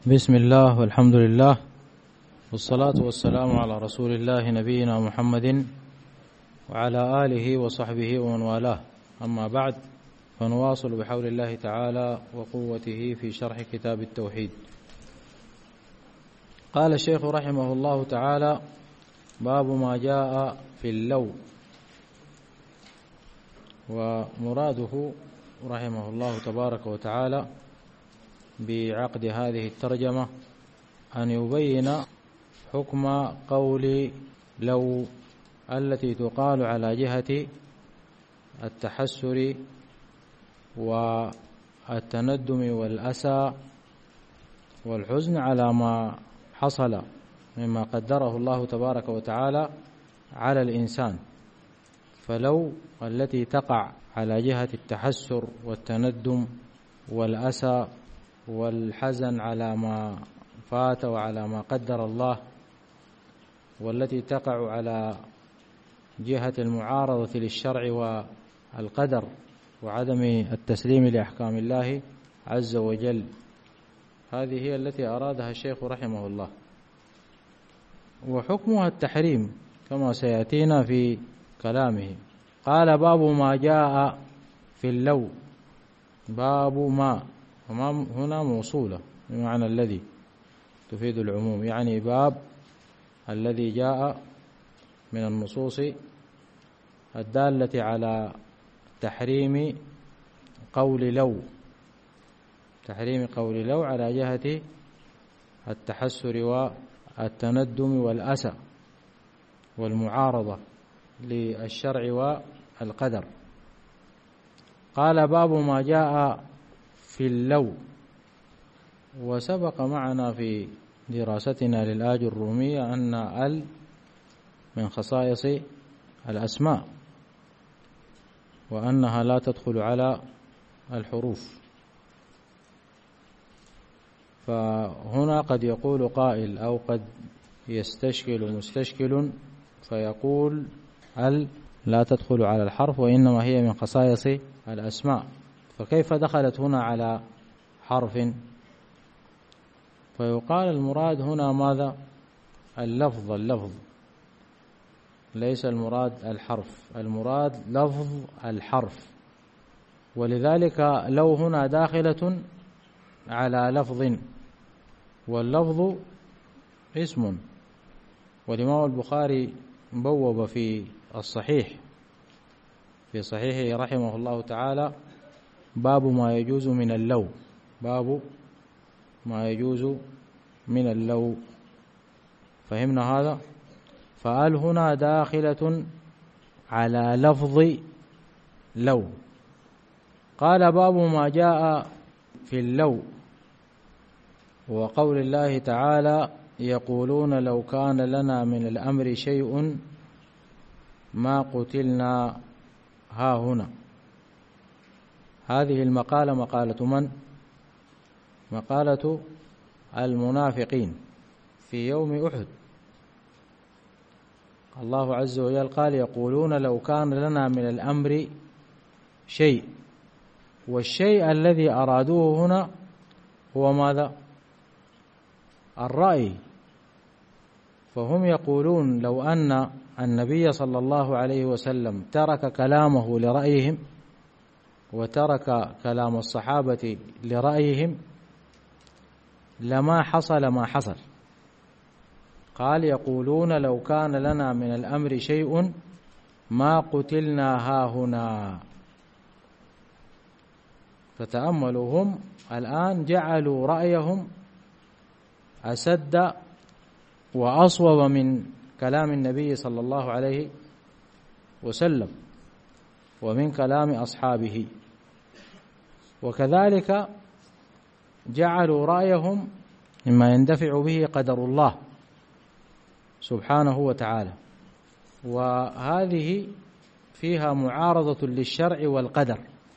بسم الله والحمد لله والصلاة والسلام على رسول الله نبينا محمد وعلى آله وصحبه ومن والاه، أما بعد، فنواصل بحول الله تعالى وقوته في شرح كتاب التوحيد. قال الشيخ رحمه الله تعالى: باب ما جاء في اللو. ومراده رحمه الله تبارك وتعالى بعقد هذه الترجمة أن يبين حكم قول لو التي تقال على جهة التحسر والتندم والأسى والحزن على ما حصل مما قدره الله تبارك وتعالى على الإنسان. فلو التي تقع على جهة التحسر والتندم والأسى والحزن على ما فات وعلى ما قدر الله، والتي تقع على جهة المعارضة للشرع والقدر وعدم التسليم لأحكام الله عز وجل، هذه هي التي أرادها الشيخ رحمه الله. وحكمها التحريم كما سيأتينا في كلامه. قال: باب ما جاء في اللو. باب ما هنا موصولة بمعنى الذي تفيد العموم، يعني باب الذي جاء من النصوص الدالة على تحريم قول لو على جهة التحسر والتندم والأسى والمعارضة للشرع والقدر. قال: باب ما جاء في اللو. وسبق معنا في دراستنا للآج الرومية أن ال من خصائص الأسماء، وأنها لا تدخل على الحروف. فهنا قد يقول قائل أو قد يستشكل مستشكل فيقول ال لا تدخل على الحرف وإنما هي من خصائص الأسماء، فكيف دخلت هنا على حرف؟ فيقال المراد هنا ماذا؟ اللفظ، ليس المراد الحرف، المراد لفظ الحرف. ولذلك لو هنا داخلة على لفظ، واللفظ اسم. والإمام البخاري بوب في صحيحه رحمه الله تعالى: باب ما يجوز من اللو. باب ما يجوز من اللو. فهمنا هذا؟ فال هنا داخلة على لفظ لو. قال: باب ما جاء في اللو، وقول الله تعالى: يقولون لو كان لنا من الأمر شيء ما قتلنا هاهنا. هذه المقالة مقالة من؟ مقالة المنافقين في يوم أحد. الله عز وجل قال: يقولون لو كان لنا من الأمر شيء. والشيء الذي أرادوه هنا هو ماذا؟ الرأي. فهم يقولون لو أن النبي صلى الله عليه وسلم ترك كلامه لرأيهم وترك كلام الصحابة لرأيهم لما حصل ما حصل. قال: يقولون لو كان لنا من الأمر شيء ما قتلنا هاهنا. فتأملوا، هم الآن جعلوا رأيهم أسد وأصوب من كلام النبي صلى الله عليه وسلم ومن كلام أصحابه، وكذلك جعلوا رأيهم مما يندفع به قدر الله سبحانه وتعالى، وهذه فيها معارضة للشرع والقدر.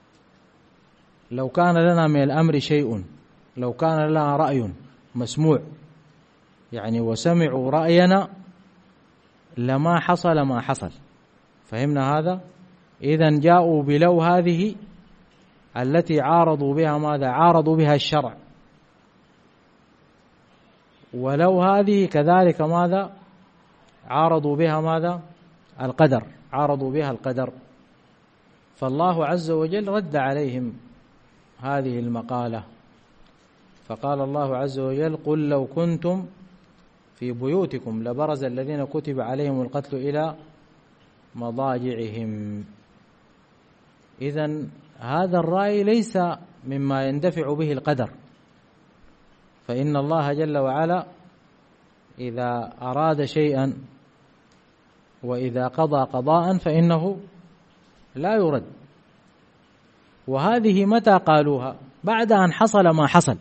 لو كان لنا من الأمر شيء، لو كان لنا رأي مسموع، يعني وسمعوا رأينا لما حصل ما حصل. فهمنا هذا؟ إذن جاءوا بلو هذه التي عارضوا بها ماذا؟ عارضوا بها الشرع، ولو هذه كذلك ماذا عارضوا بها ماذا القدر، عارضوا بها القدر. فالله عز وجل رد عليهم هذه المقالة، فقال الله عز وجل: قل لو كنتم في بيوتكم لبرز الذين كتب عليهم القتل إلى مضاجعهم. إذن هذا الرأي ليس مما يندفع به القدر، فإن الله جل وعلا إذا أراد شيئا وإذا قضى قضاء فإنه لا يرد. وهذه متى قالوها؟ بعد أن حصل ما حصل،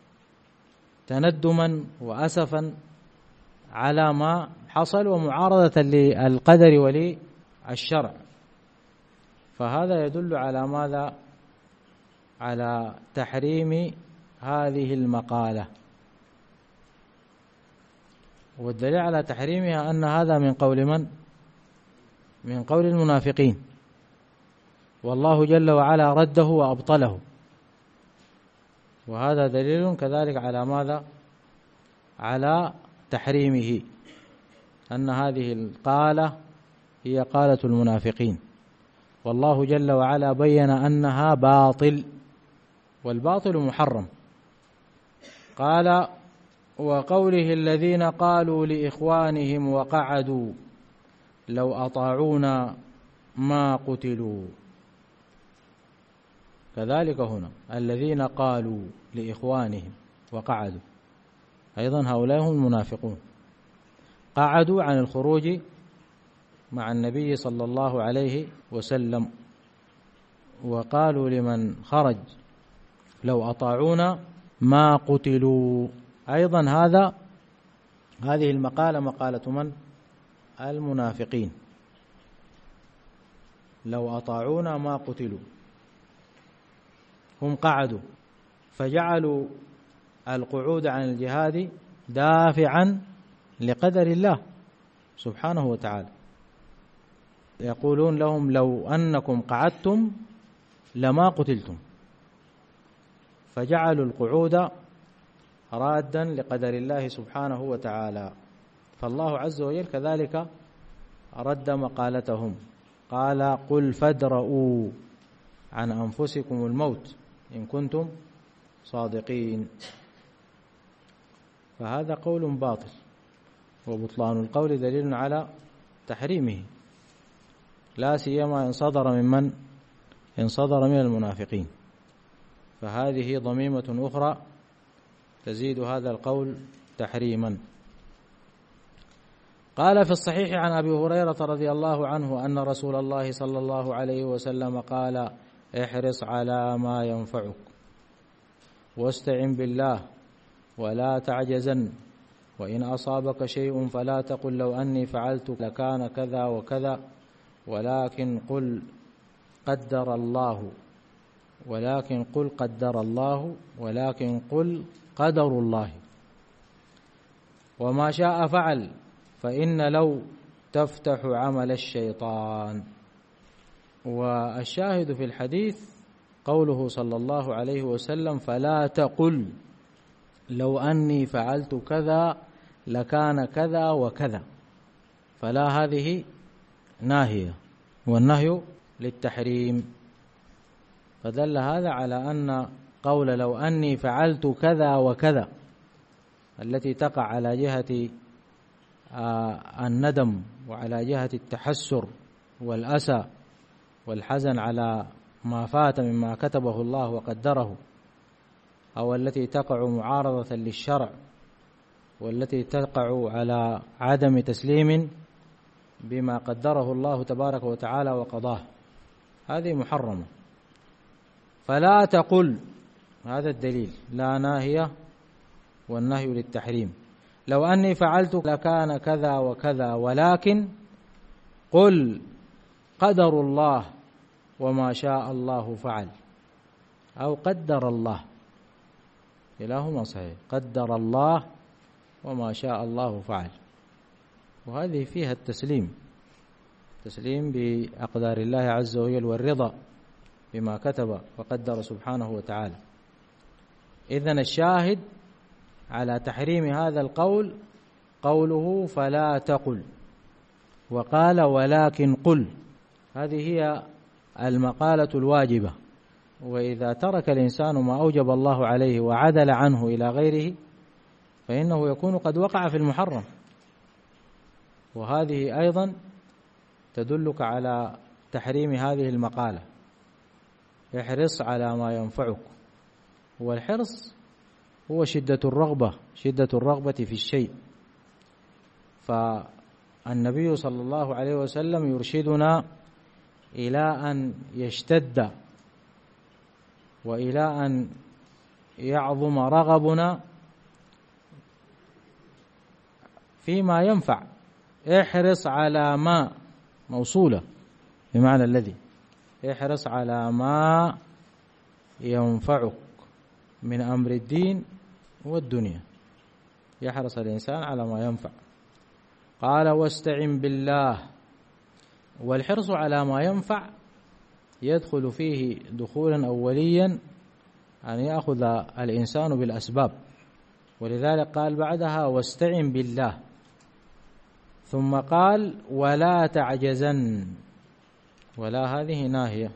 تندما وأسفا على ما حصل ومعارضة للقدر وللشرع. فهذا يدل على ماذا؟ على تحريم هذه المقالة. والدليل على تحريمها أن هذا من قول من؟ من قول المنافقين، والله جل وعلا رده وأبطله. وهذا دليل كذلك على ماذا؟ على تحريمه، أن هذه القالة هي قالة المنافقين، والله جل وعلا بين أنها باطل، والباطل محرم. قال: وقوله الذين قالوا لإخوانهم وقعدوا لو أطاعونا ما قتلوا. كذلك هنا الذين قالوا لإخوانهم وقعدوا، أيضا هؤلاء هم المنافقون، قعدوا عن الخروج مع النبي صلى الله عليه وسلم، وقالوا لمن خرج لو أطاعونا ما قتلوا. أيضا هذه المقالة مقالة من؟ المنافقين، لو أطاعونا ما قتلوا. هم قعدوا فجعلوا القعود عن الجهاد دافعا لقدر الله سبحانه وتعالى. يقولون لهم: لو أنكم قعدتم لما قتلتم، فجعلوا القعود رادا لقدر الله سبحانه وتعالى. فالله عز وجل كذلك رد مقالتهم، قال: قل فادرؤوا عن أنفسكم الموت إن كنتم صادقين. فهذا قول باطل، وبطلان القول دليل على تحريمه، لا سيما إن صدر ممن؟ إن صدر من المنافقين، فهذه ضميمة أخرى تزيد هذا القول تحريما. قال في الصحيح عن أبي هريرة رضي الله عنه أن رسول الله صلى الله عليه وسلم قال: احرص على ما ينفعك واستعن بالله ولا تعجزن، وإن أصابك شيء فلا تقل لو أني فعلت لكان كذا وكذا، ولكن قل قدر الله، ولكن قل قدر الله، ولكن قل قدر الله، وما شاء فعل، فإن لو تفتح عمل الشيطان. والشاهد في الحديث قوله صلى الله عليه وسلم: فلا تقل لو أني فعلت كذا لكان كذا وكذا. فلا هذه ناهية، والنهي للتحريم. فدل هذا على أن قول لو أني فعلت كذا وكذا التي تقع على جهة الندم وعلى جهة التحسر والأسى والحزن على ما فات مما كتبه الله وقدره، أو التي تقع معارضة للشرع، والتي تقع على عدم تسليم بما قدره الله تبارك وتعالى وقضاه، هذه محرمة. فلا تقل، هذا الدليل، لا ناهية والنهي للتحريم. لو أني فعلت لكان كذا وكذا، ولكن قل قدر الله وما شاء الله فعل، أو قدر الله، كلاهما صحيح، قدر الله وما شاء الله فعل. وهذه فيها التسليم، تسليم بأقدار الله عز وجل والرضا بما كتب وقدر سبحانه وتعالى. إذن الشاهد على تحريم هذا القول قوله فلا تقل، وقال ولكن قل. هذه هي المقالة الواجبة. وإذا ترك الإنسان ما أوجب الله عليه وعدل عنه إلى غيره فإنه يكون قد وقع في المحرم. وهذه أيضا تدلك على تحريم هذه المقالة. احرص على ما ينفعك. والحرص هو شدة الرغبة في الشيء. فالنبي صلى الله عليه وسلم يرشدنا إلى أن يشتد وإلى أن يعظم رغبنا فيما ينفع. احرص على ما موصولة بمعنى الذي، احرص على ما ينفعك من أمر الدين والدنيا. يحرص الإنسان على ما ينفع. قال واستعن بالله. والحرص على ما ينفع يدخل فيه دخولا أوليا أن يأخذ الإنسان بالأسباب، ولذلك قال بعدها واستعن بالله، ثم قال ولا تعجزن. ولا هذه ناهية.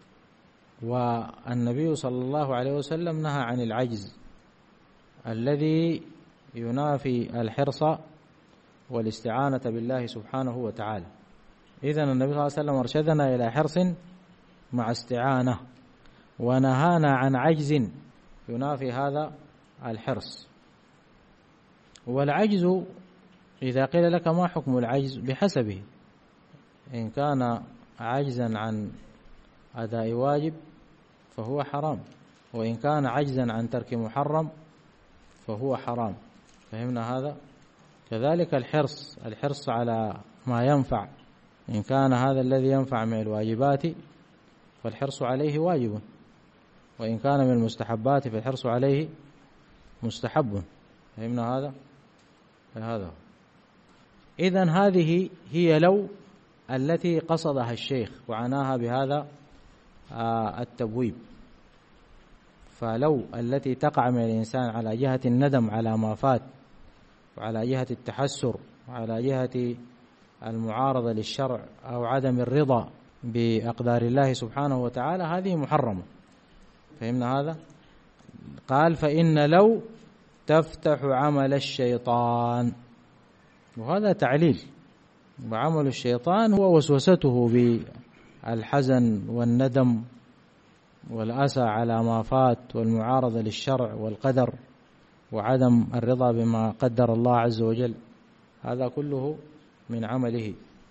والنبي صلى الله عليه وسلم نهى عن العجز الذي ينافي الحرص والاستعانة بالله سبحانه وتعالى. إذن النبي صلى الله عليه وسلم أرشدنا إلى حرص مع استعانة، ونهانا عن عجز ينافي هذا الحرص. والعجز إذا قيل لك ما حكم العجز بحسبه. إن كان عجزا عن أداء واجب فهو حرام، وإن كان عجزا عن ترك محرم فهو حرام. فهمنا هذا؟ كذلك الحرص على ما ينفع، إن كان هذا الذي ينفع من الواجبات فالحرص عليه واجب، وإن كان من المستحبات فالحرص عليه مستحب. فهمنا هذا؟ هذا. إذن هذه هي لو التي قصدها الشيخ وعناها بهذا التبويب. فلو التي تقع من الإنسان على جهة الندم على ما فات، وعلى جهة التحسر، وعلى جهة المعارضة للشرع أو عدم الرضا بأقدار الله سبحانه وتعالى، هذه محرمة. فهمنا هذا؟ قال فإن لو تفتح عمل الشيطان. وهذا تعليل. وعمل الشيطان هو وسوسته بالحزن والندم والأسى على ما فات والمعارضة للشرع والقدر وعدم الرضا بما قدر الله عز وجل. هذا كله من عمله.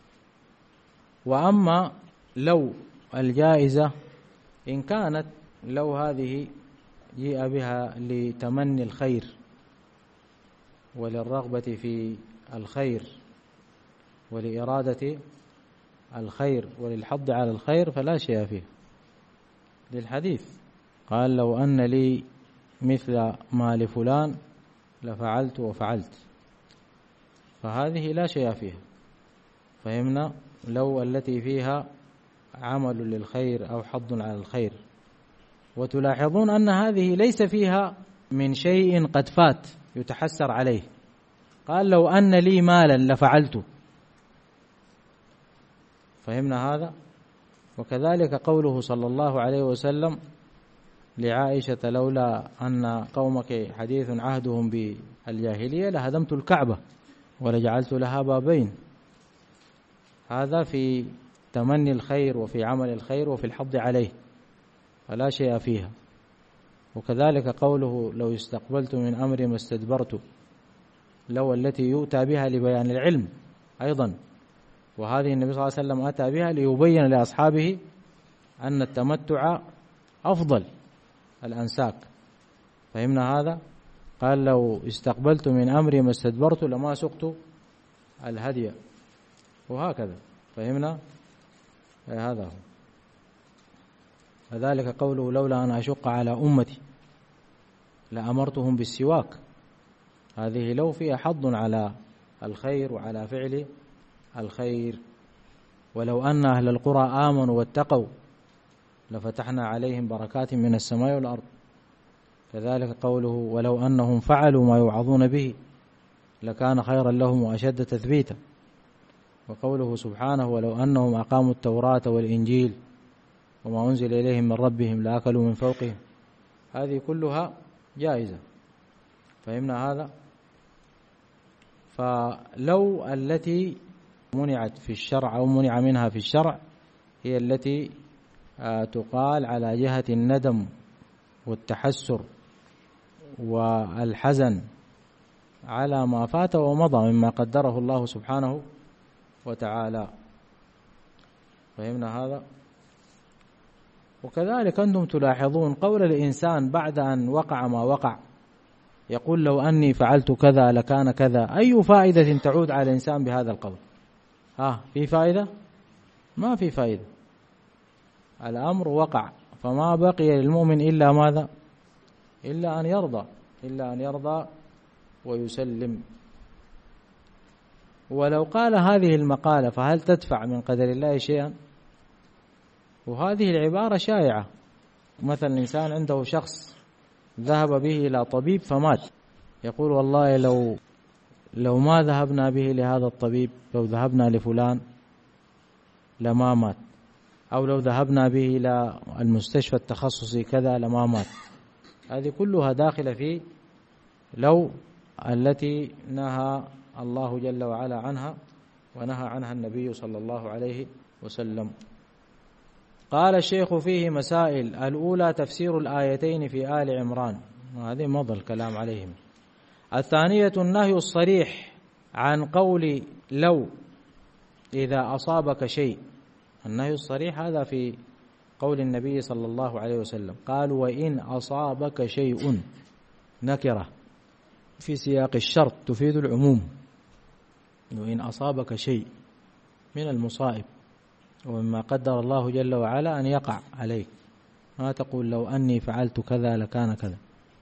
وأما لو الجائزة إن كانت لو هذه جيء بها لتمني الخير وللرغبة في الخير ولإرادة الخير وللحض على الخير فلا شيء فيه، للحديث قال لو أن لي مثل ما لفلان لفعلت وفعلت، فهذه لا شيء فيها. فهمنا؟ لو التي فيها عمل للخير أو حض على الخير. وتلاحظون أن هذه ليس فيها من شيء قد فات يتحسر عليه. قال لو أن لي مالا لفعلت. فهمنا هذا؟ وكذلك قوله صلى الله عليه وسلم لعائشة لولا أن قومك حديث عهدهم بالجاهلية لهدمت الكعبة ولجعلت لها بابين. هذا في تمني الخير وفي عمل الخير وفي الحض عليه، فلا شيء فيها. وكذلك قوله لو استقبلت من أمري ما استدبرت، لو التي يؤتى بها لبيان العلم أيضا، وهذه النبي صلى الله عليه وسلم أتى بها ليبين لأصحابه أن التمتع أفضل الأنساك. فهمنا هذا؟ قال لو استقبلت من أمري ما استدبرت لما سقت الهدي، وهكذا. فهمنا؟ هذا هو. كذلك قوله لولا أن أشق على أمتي لأمرتهم بالسواك، هذه لو فيها حض على الخير وعلى فعل الخير. ولو أن أهل القرى آمنوا واتقوا لفتحنا عليهم بركات من السماء والأرض. كذلك قوله ولو أنهم فعلوا ما يوعظون به لكان خيرا لهم وأشد تثبيتا. وقوله سبحانه ولو أنهم أقاموا التوراة والإنجيل وما أنزل إليهم من ربهم لأكلوا من فوقهم. هذه كلها جائزة. فهمنا هذا؟ فلو التي منعت في الشرع أو منع منها في الشرع هي التي تقال على جهة الندم والتحسر والحزن على ما فات ومضى مما قدره الله سبحانه وتعالى. فهمنا هذا؟ وكذلك أنتم تلاحظون قول الإنسان بعد أن وقع ما وقع يقول لو أني فعلت كذا لكان كذا. أي فائدة تعود على الإنسان بهذا القول؟ في فائدة؟ ما في فائدة. الأمر وقع، فما بقي للمؤمن إلا ماذا؟ إلا أن يرضى ويسلم. ولو قال هذه المقالة فهل تدفع من قدر الله شيئا؟ وهذه العبارة شائعة. مثلا إنسان عنده شخص ذهب به إلى طبيب فمات، يقول والله لو ما ذهبنا به لهذا الطبيب، لو ذهبنا لفلان لما مات، أو لو ذهبنا به إلى المستشفى التخصصي كذا لما مات. هذه كلها داخلة في لو التي نهى الله جل وعلا عنها ونهى عنها النبي صلى الله عليه وسلم. قال الشيخ فيه مسائل. الأولى تفسير الآيتين في آل عمران، وهذه مضى الكلام عليهم. الثانية النهي الصريح عن قول لو إذا أصابك شيء. النهي الصريح هذا في قول النبي صلى الله عليه وسلم، قال وإن أصابك شيء، نكرة في سياق الشرط تفيد العموم. وإن أصابك شيء من المصائب ومما قدر الله جل وعلا أن يقع عليك، ما تقول لو أني فعلت كذا لكان كذا.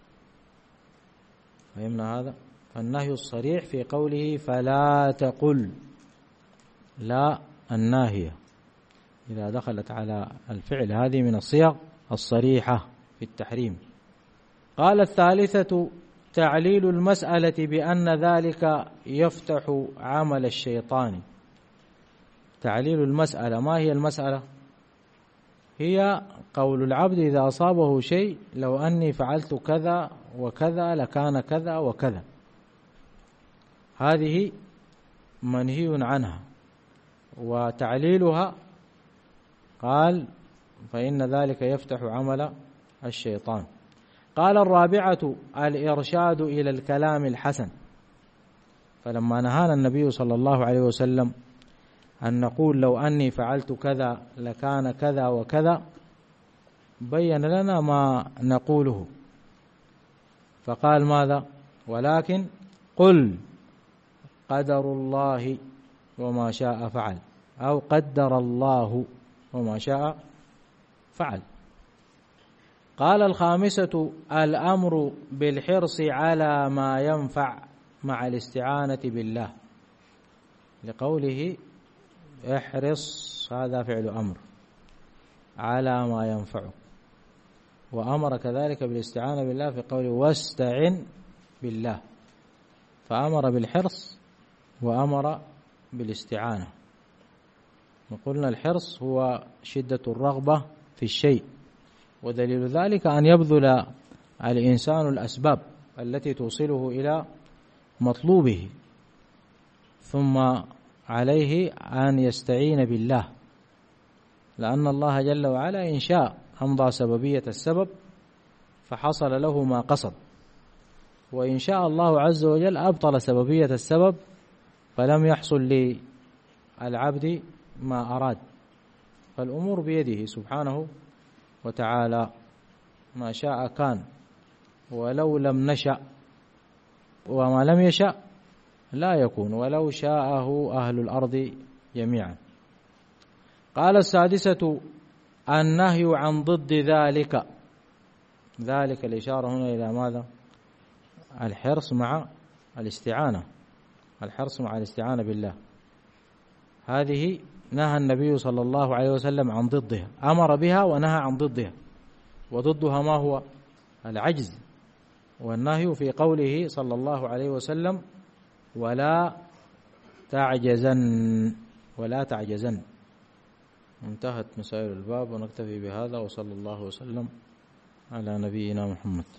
فهمنا هذا؟ فالنهي الصريح في قوله فلا تقل، لا الناهية إذا دخلت على الفعل هذه من الصيغ الصريحة في التحريم. قال الثالثة تعليل المسألة بأن ذلك يفتح عمل الشيطان. تعليل المسألة، ما هي المسألة؟ هي قول العبد إذا أصابه شيء لو أني فعلت كذا وكذا لكان كذا وكذا. هذه منهي عنها. وتعليلها قال فإن ذلك يفتح عمل الشيطان. قال الرابعة الإرشاد إلى الكلام الحسن. فلما نهانا النبي صلى الله عليه وسلم أن نقول لو أني فعلت كذا لكان كذا وكذا، بين لنا ما نقوله، فقال ماذا؟ ولكن قل قدر الله وما شاء فعل، أو قدر الله وما شاء فعل. قال الخامسة الأمر بالحرص على ما ينفع مع الاستعانة بالله، لقوله احرص، هذا فعل أمر، على ما ينفعك. وأمر كذلك بالاستعانة بالله في قوله واستعن بالله، فأمر بالحرص وأمر بالاستعانة. وقلنا الحرص هو شدة الرغبة في الشيء، ودليل ذلك أن يبذل الإنسان الأسباب التي توصله إلى مطلوبه، ثم عليه أن يستعين بالله، لأن الله جل وعلا إن شاء أمضى سببية السبب فحصل له ما قصد، وإن شاء الله عز وجل أبطل سببية السبب فلم يحصل للعبد ما أراد. فالأمور بيده سبحانه وتعالى، ما شاء كان، ولو لم نشأ وما لم يشأ لا يكون، ولو شاءه أهل الأرض جميعا. قال السادسة النهي عن ضد ذلك. ذلك الإشارة هنا إلى ماذا؟ الحرص مع الاستعانة، الحرص مع الاستعانة بالله. هذه نهى النبي صلى الله عليه وسلم عن ضدها، أمر بها ونهى عن ضدها. وضدها ما هو؟ العجز والنهي في قوله صلى الله عليه وسلم ولا تعجزن، ولا تعجزن. انتهت مسائل الباب، ونكتفي بهذا، وصلى الله وسلم على نبينا محمد.